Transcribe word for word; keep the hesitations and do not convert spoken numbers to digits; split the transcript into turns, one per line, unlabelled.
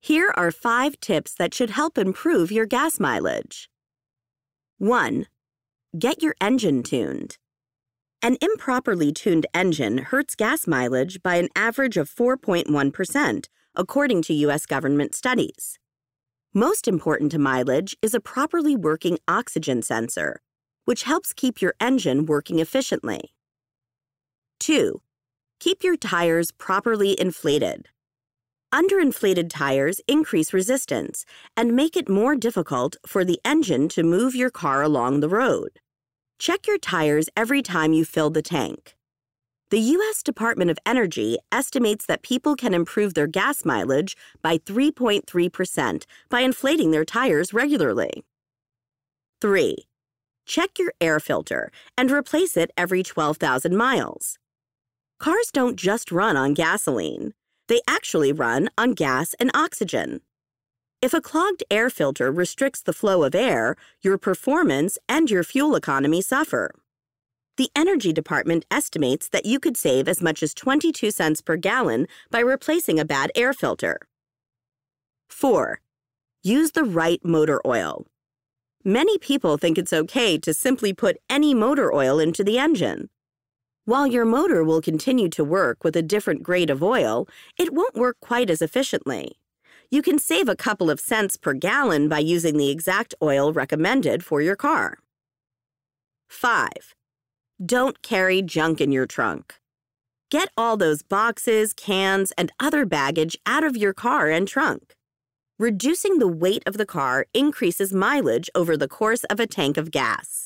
Here are five tips that should help improve your gas mileage. one. Get your engine tuned. An improperly tuned engine hurts gas mileage by an average of four point one percent, according to U S government studies. Most important to mileage is a properly working oxygen sensor, which helps keep your engine working efficiently. two. Keep your tires properly inflated. Underinflated tires increase resistance and make it more difficult for the engine to move your car along the road. Check your tires every time you fill the tank. The U S Department of Energy estimates that people can improve their gas mileage by three point three percent by inflating their tires regularly. three. Check your air filter and replace it every twelve thousand miles. Cars don't just run on gasoline. They actually run on gas and oxygen. If a clogged air filter restricts the flow of air, your performance and your fuel economy suffer. The Energy Department estimates that you could save as much as twenty-two cents per gallon by replacing a bad air filter. four. Use the right motor oil. Many people think it's okay to simply put any motor oil into the engine. While your motor will continue to work with a different grade of oil, it won't work quite as efficiently. You can save a couple of cents per gallon by using the exact oil recommended for your car. five. Don't carry junk in your trunk. Get all those boxes, cans, and other baggage out of your car and trunk. Reducing the weight of the car increases mileage over the course of a tank of gas.